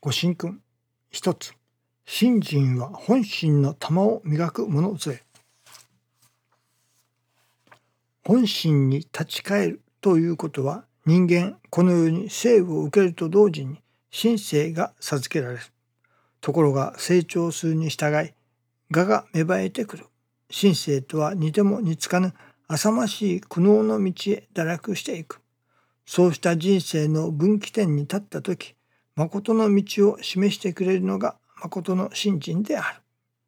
ご神君。一つ、信心は本心の玉を磨くものぜ。本心に立ち返るということは、人間この世に生を受けると同時に神性が授けられる。ところが成長するに従い我が芽生えてくる。神性とは似ても似つかぬ浅ましい苦悩の道へ堕落していく。そうした人生の分岐点に立ったとき、誠の道を示してくれるのが誠の信心である。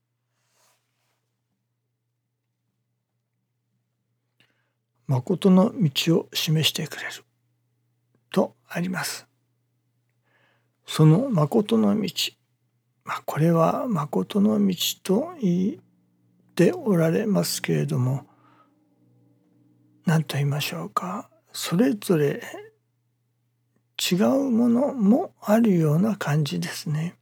誠の道を示してくれるとあります。その誠の道、これは誠の道と言っておられますけれども、何と言いましょうか、それぞれ違うものもあるような感じですね。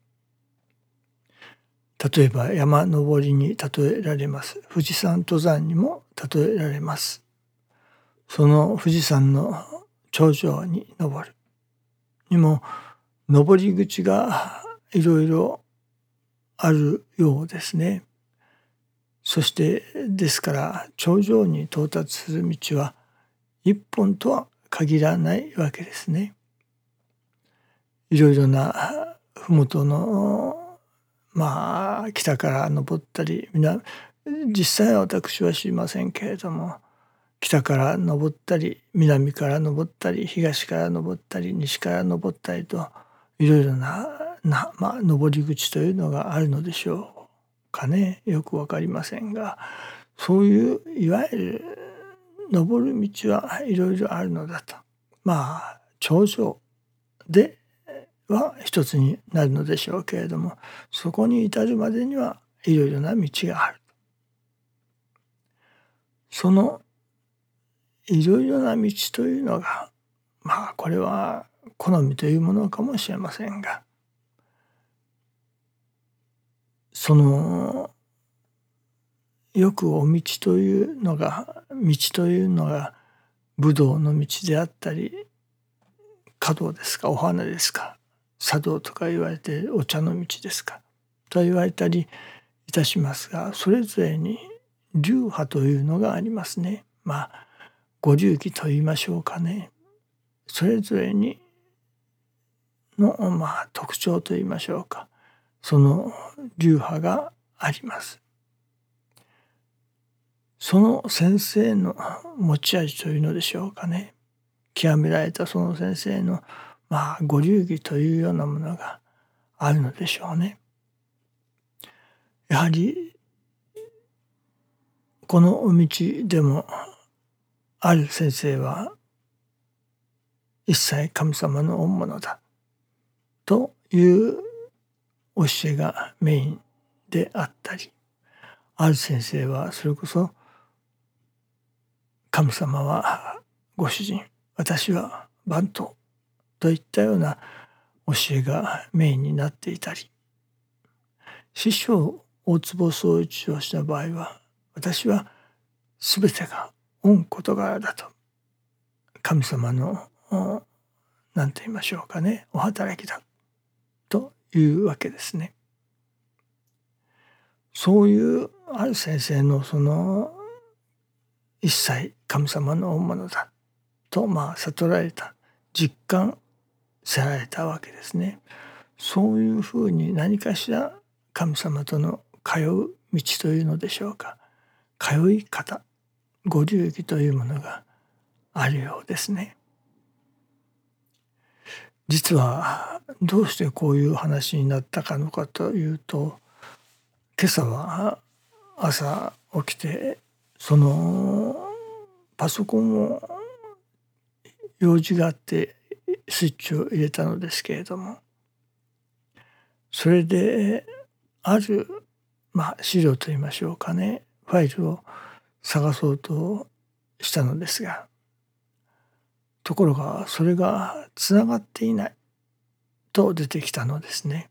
例えば山登りに例えられます。富士山登山にも例えられます。その富士山の頂上に登るにも登り口がいろいろあるようですね。そしてですから頂上に到達する道は一本とは限らないわけですね。いろいろな麓の北から登ったり、実際は私は知りませんけれども、北から登ったり南から登ったり東から登ったり西から登ったりといろいろな登り口というのがあるのでしょうかね。よくわかりませんが、そういういわゆる登る道はいろいろあるのだと。頂上では一つになるのでしょうけれども、そこに至るまでにはいろいろな道がある。そのいろいろな道というのがこれは好みというものかもしれませんが、そのよくお道というのが武道の道であったり、華道ですかお花ですか茶道とか言われてお茶の道ですかと言われたりいたしますが、それぞれに流派というのがありますね。ご流儀と言いましょうかね。それぞれにの特徴と言いましょうか、その流派があります。その先生の持ち味というのでしょうかね。極められたその先生のご流儀というようなものがあるのでしょうね。やはりこの道でもある先生は一切神様の御物だという教えがメインであったり、ある先生はそれこそ神様はご主人、私は番頭といったような教えがメインになっていたり、師匠大坪宗一郎氏の場合は、私は全てが御事柄だと、神様の何と言いましょうかね、お働きだというわけですね。そういうある先生のその一切神様の御物だと悟られた、実感せられたわけですね。そういうふうに何かしら神様との通う道というのでしょうか、通い方、ご流儀というものがあるようですね。実はどうしてこういう話になったかのかというと、今朝は朝起きてそのパソコンを用事があってスイッチを入れたのですけれども、それである資料といいましょうかね、ファイルを探そうとしたのですが、ところがそれがつながっていないと出てきたのですね。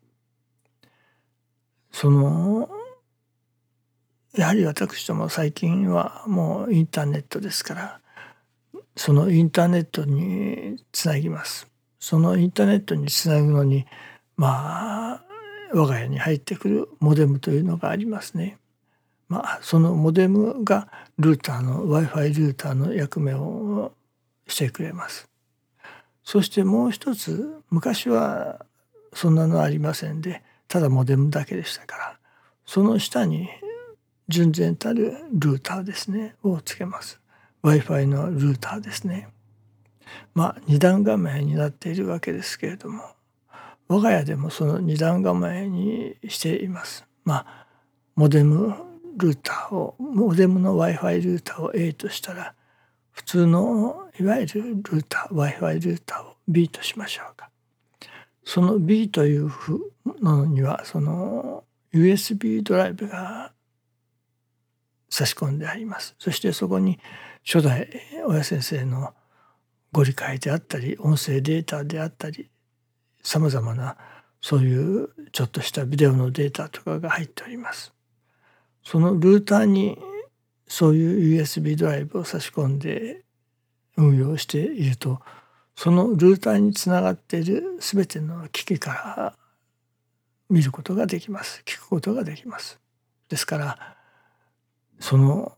やはり私ども最近はもうインターネットですから、そのインターネットにつなぎます。そのインターネットにつなぐのに我が家に入ってくるモデムというのがありますね。そのモデムがルーターの Wi-Fi ルーターの役目をしてくれます。そしてもう一つ、昔はそんなのありませんで、ただモデムだけでしたから、その下に純然たるルーターですねをつけます。Wi-Fi のルーターですね。二段構えになっているわけですけれども、我が家でもその二段構えにしています。モデムルーターを、モデムの Wi-Fi ルーターを A としたら、普通のいわゆるルーター、Wi-Fi ルーターを B としましょうか。その B というのには、その USB ドライブが差し込んであります。そしてそこに初代親先生のご理解であったり、音声データであったり、さまざまなそういうちょっとしたビデオのデータとかが入っております。そのルーターにそういう USB ドライブを差し込んで運用していると、そのルーターにつながっている全ての機器から見ることができます。聞くことができます。ですからその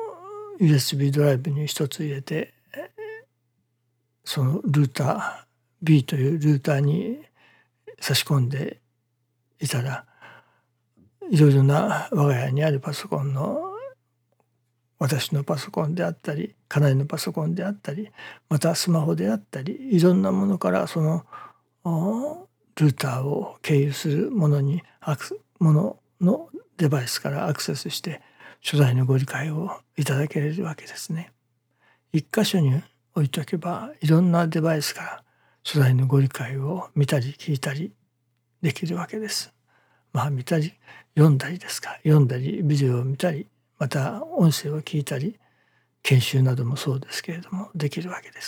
USB ドライブに一つ入れて、そのルーター B というルーターに差し込んでいたら、いろいろな我が家にあるパソコンの、私のパソコンであったり、家内のパソコンであったり、またスマホであったり、いろんなものからそのルーターを経由するもののデバイスからアクセスして初代のご理解をいただけるわけですね。一箇所に置いとけば、いろんなデバイスから初代のご理解を見たり聞いたりできるわけです。見たり読んだりですか、読んだりビデオを見たり、また音声を聞いたり、研修などもそうですけれどもできるわけです。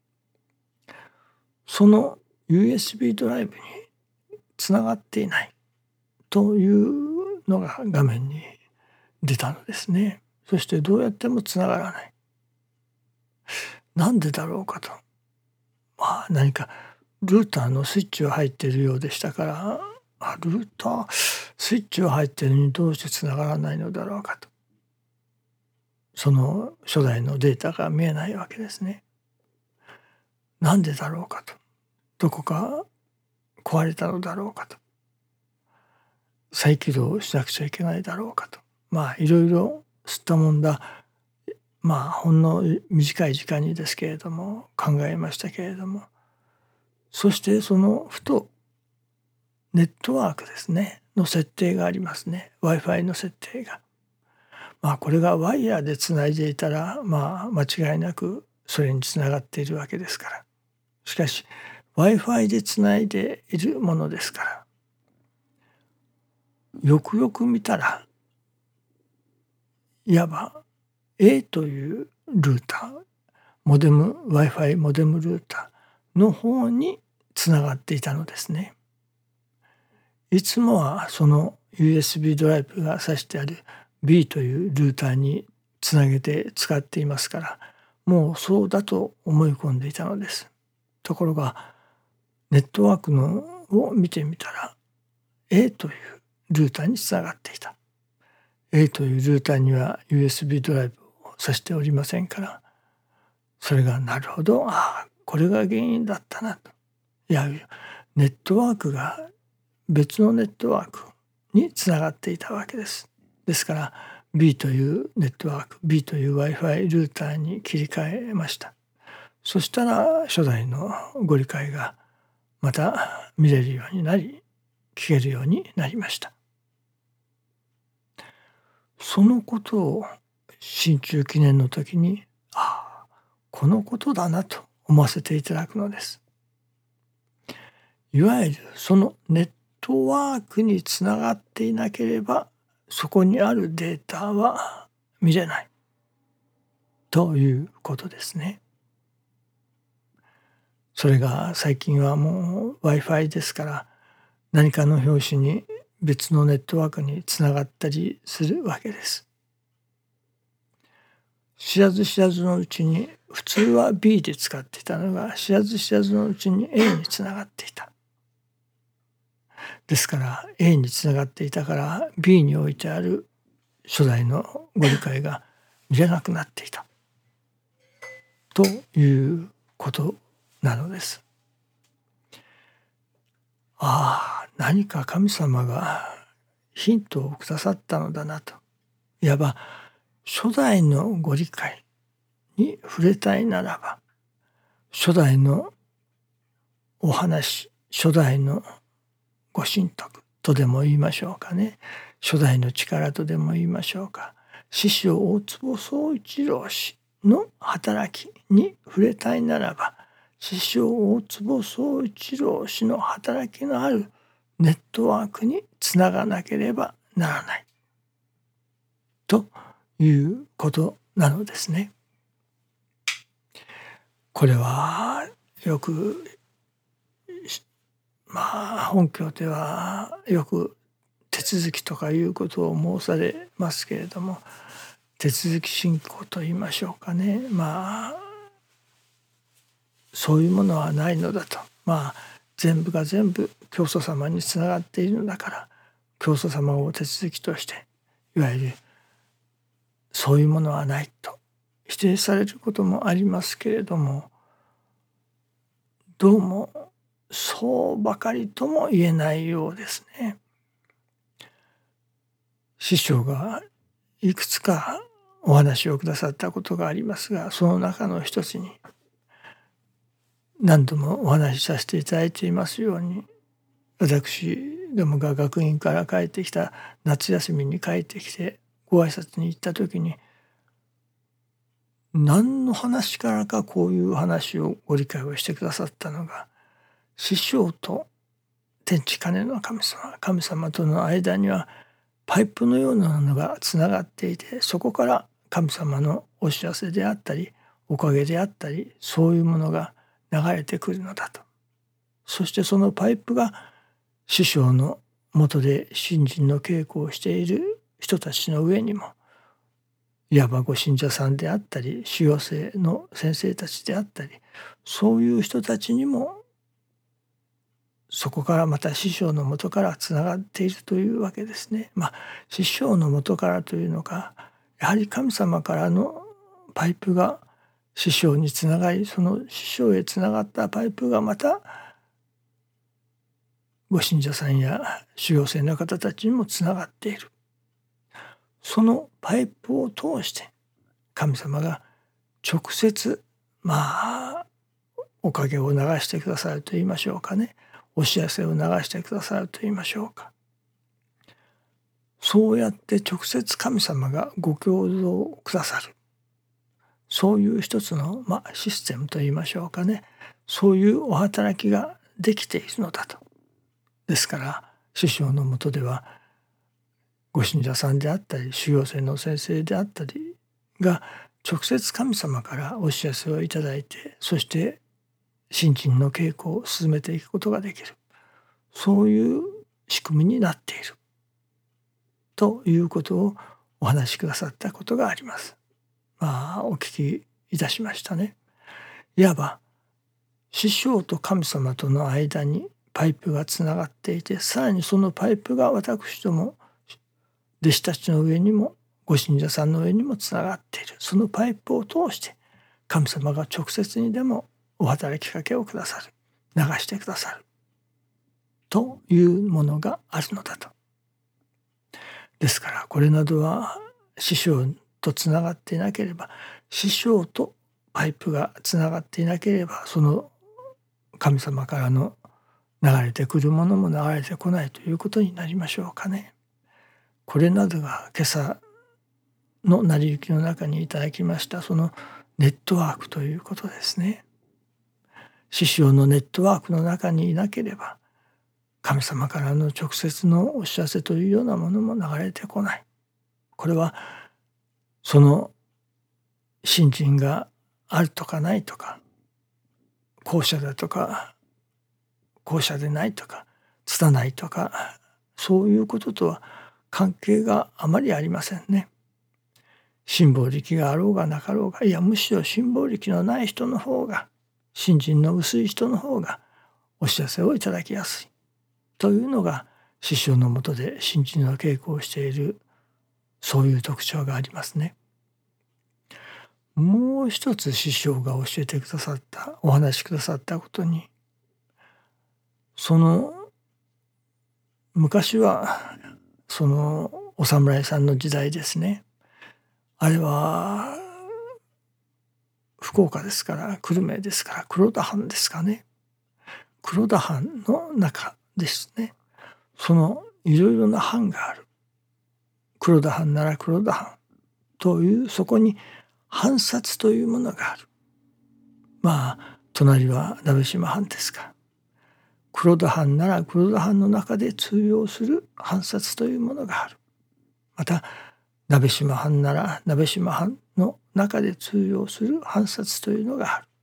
その USB ドライブにつながっていないというのが画面に出たのですね。そしてどうやってもつながらない。なんでだろうかと。何かルーターのスイッチは入っているようでしたから、ルータースイッチは入っているのにどうしてつながらないのだろうかと。その初代のデータが見えないわけですね。なんでだろうかと。どこか壊れたのだろうかと。再起動しなくちゃいけないだろうかと。いろいろ吸ったもんだ。ほんの短い時間にですけれども考えましたけれども、そしてそのふとネットワークですねの設定がありますね。 Wi-Fi の設定が。これがワイヤーでつないでいたら間違いなくそれにつながっているわけですから。しかし Wi-Fi でつないでいるものですから、よくよく見たらいわば A というルーター、Wi-Fi モデムルーターの方につながっていたのですね。いつもはその USB ドライブが挿してある B というルーターにつなげて使っていますから、もうそうだと思い込んでいたのです。ところがネットワークを見てみたら A というルーターにつながっていた。A というルーターには USB ドライブを挿しておりませんから、それがなるほど、これが原因だったなと。いや、ネットワークが別のネットワークにつながっていたわけです。ですから B というネットワーク、B という Wi-Fi ルーターに切り替えました。そしたら初代のご理解がまた見れるようになり、聞けるようになりました。そのことを新中記念の時に、このことだなと思わせていただくのです。いわゆるそのネットワークにつながっていなければ、そこにあるデータは見れないということですね。それが最近はもう Wi-Fi ですから、何かの拍子に別のネットワークにつながったりするわけです。知らず知らずのうちに、普通は B で使っていたのが知らず知らずのうちに A につながっていた。 ですから A につながっていたから B に置いてある初代のご理解が見れなくなっていたということなのです。何か神様がヒントをくださったのだなと。いわば初代のご理解に触れたいならば、初代のお話、初代のご神徳とでも言いましょうかね。初代の力とでも言いましょうか。師匠大坪宗一郎氏の働きに触れたいならば、師匠大坪宗一郎氏の働きのあるネットワークにつながなければならないということなのですね。これはよく本教ではよく手続きとかいうことを申されますけれども、手続き信仰と言いましょうかね。そういうものはないのだと。全部が全部教祖様につながっているのだから、教祖様を手続きとしていわゆるそういうものはないと否定されることもありますけれども、どうもそうばかりとも言えないようですね。師匠がいくつかお話をくださったことがありますが、その中の一つに何度もお話しさせていただいていますように、私どもが学院から帰ってきた夏休みに帰ってきてご挨拶に行った時に、何の話からかこういう話をご理解をしてくださったのが、師匠と天地金の神様との間にはパイプのようなものがつながっていて、そこから神様のお知らせであったりおかげであったり、そういうものが流れてくるのだと。そしてそのパイプが師匠の下で信心の稽古をしている人たちの上にも、いわばご信者さんであったり修行生の先生たちであったり、そういう人たちにもそこからまた師匠の元からつながっているというわけですね。師匠の元からというのか、やはり神様からのパイプが師匠につながり、その師匠へつながったパイプがまたご信者さんや修行生の方たちにもつながっている。そのパイプを通して神様が直接おかげを流してくださると言いましょうかね。お知らせを流してくださると言いましょうか。そうやって直接神様がご教導をくださる。そういう一つのシステムと言いましょうかね。そういうお働きができているのだと。ですから師匠の下ではご信者さんであったり修行生の先生であったりが直接神様からお知らせをいただいて、そして信心の稽古を進めていくことができる、そういう仕組みになっているということをお話しくださったことがあります。お聞きいたしましたね。いわば師匠と神様との間にパイプがつながっていて、さらにそのパイプが私ども弟子たちの上にもご信者さんの上にもつながっている。そのパイプを通して神様が直接にでもお働きかけをくださる、流してくださるというものがあるのだと。ですからこれなどは師匠とつながっていなければ、師匠とパイプがつながっていなければ、その神様からの流れてくるものも流れてこないということになりましょうかね。これなどが今朝の成り行きの中にいただきましたそのネットワークということですね。師匠のネットワークの中にいなければ、神様からの直接のお知らせというようなものも流れてこない。これはその信心があるとかないとか、後者だとか後者でないとか拙いとか、そういうこととは関係があまりありませんね。辛抱力があろうがなかろうが、いやむしろ辛抱力のない人の方が、信心の薄い人の方がお知らせをいただきやすいというのが師匠のもとで信心の稽古をしている、そういう特徴がありますね。もう一つ師匠が教えてくださった、お話しくださったことに、その昔はそのお侍さんの時代ですね。あれは福岡ですから、久留米ですから、黒田藩ですかね。黒田藩の中ですね。そのいろいろな藩がある。黒田藩なら黒田藩という、そこに藩札というものがある。まあ隣は鍋島藩ですが、黒田藩なら黒田藩の中で通用する藩札というものがある。また鍋島藩なら鍋島藩の中で通用する藩札というのがある。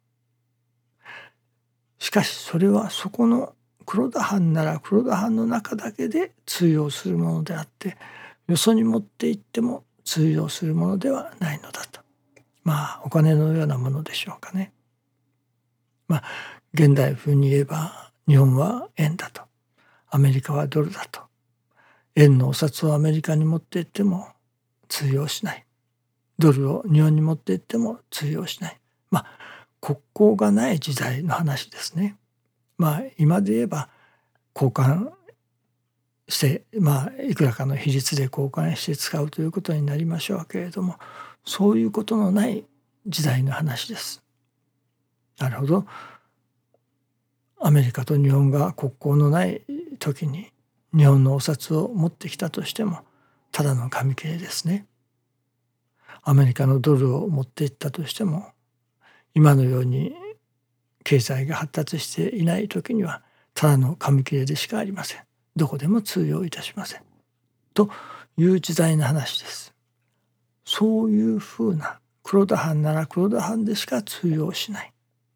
しかしそれはそこの黒田藩なら黒田藩の中だけで通用するものであって、よそに持って行っても通用するものではないのだと。まあお金のようなものでしょうかね。まあ現代風に言えば、日本は円だと、アメリカはドルだと。円のお札をアメリカに持って行っても通用しない。ドルを日本に持って行っても通用しない。まあ国交がない時代の話ですね。まあ今で言えば交換して、まあいくらかの比率で交換して使うということになりましょうけれども、そういうことのない時代の話です。なるほど。アメリカと日本が国交のない時に日本のお札を持ってきたとしてもただの紙切れですね。アメリカのドルを持っていったとしても、今のように経済が発達していない時にはただの紙切れでしかありません。どこでも通用いたしません。という時代の話です。そういうふうな、黒田藩なら黒田藩でしか通用しない。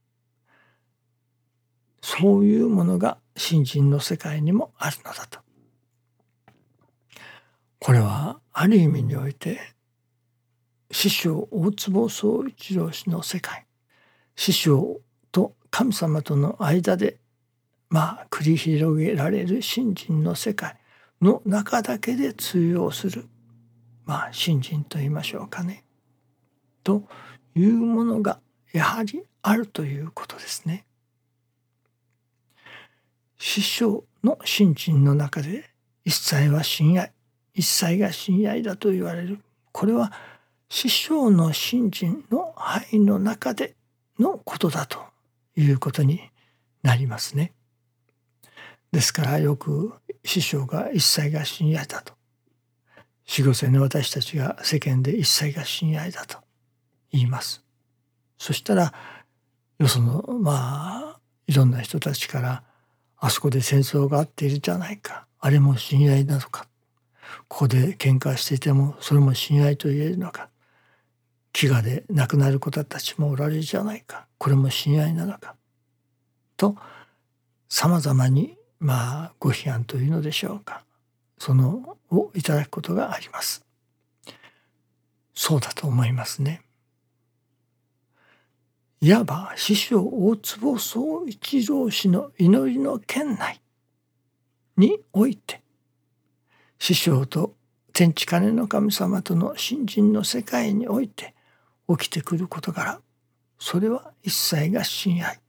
そういうものが信心の世界にもあるのだと。これはある意味において、師匠大坪宗一郎氏の世界、師匠と神様との間で繰り広げられる信心の世界の中だけで通用する、信心と言いましょうかね、というものがやはりあるということですね。師匠の信心の中で一切は親愛、一切が親愛だと言われる。これは師匠の信心の範囲の中でのことだということになりますね。ですからよく師匠が一切が親愛だと、四五世の私たちが世間で一切が親愛だと言います。そしたらよそのいろんな人たちから、あそこで戦争があっているじゃないか、あれも親愛なのか、ここで喧嘩していてもそれも親愛と言えるのか、飢餓で亡くなる子たちもおられるじゃないか、これも親愛なのかと、さまざまにご批判というのでしょうか、そのをいただくことがあります。そうだと思いますね。いわば師匠大坪宗一郎氏の祈りの圏内において、師匠と天地金の神様との信心の世界において起きてくる事柄、それは一切が親愛。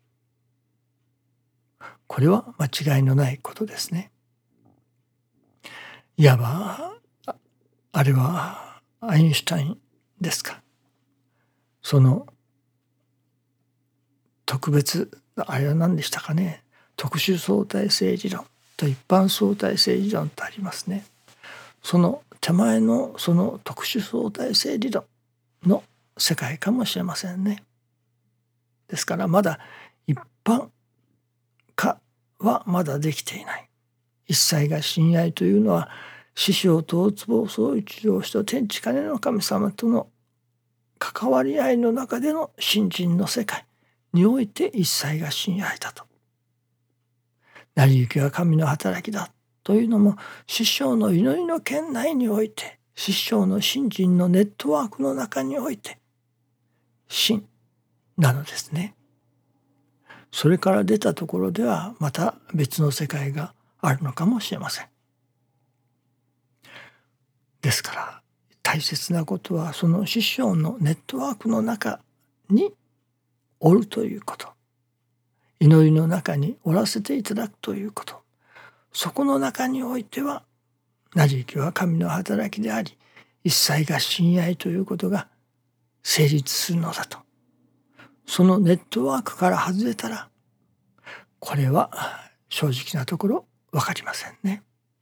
これは間違いのないことですね。いわばあれはアインシュタインですか。その特別、あれは何でしたかね、特殊相対性理論と一般相対性理論とありますね。その手前のその特殊相対性理論の世界かもしれませんね。ですからまだ一般化はまだできていない。一切が親愛というのは、師匠と大坪宗一郎氏と天地金の神様との関わり合いの中での信心の世界において一切が親愛だと。成り行きは神の働きだというのも、師匠の祈りの圏内において、師匠の信心のネットワークの中において信なのですね。それから出たところではまた別の世界があるのかもしれません。ですから大切なことはその師匠のネットワークの中におるということ、祈りの中におらせていただくということ、そこの中においてはなりゆきは神の働きであり、一切が親愛ということが成立するのだと。そのネットワークから外れたら、これは正直なところ分かりませんね。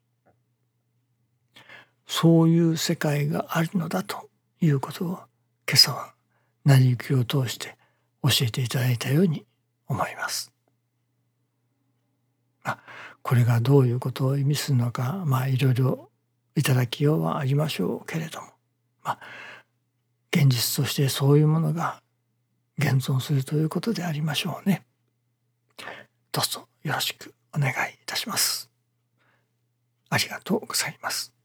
そういう世界があるのだということを今朝はなりゆきを通して教えていただいたように思います。これがどういうことを意味するのか、いろいろいただきようはありましょうけれども、現実としてそういうものが現存するということでありましょうね。どうぞよろしくお願いいたします。ありがとうございます。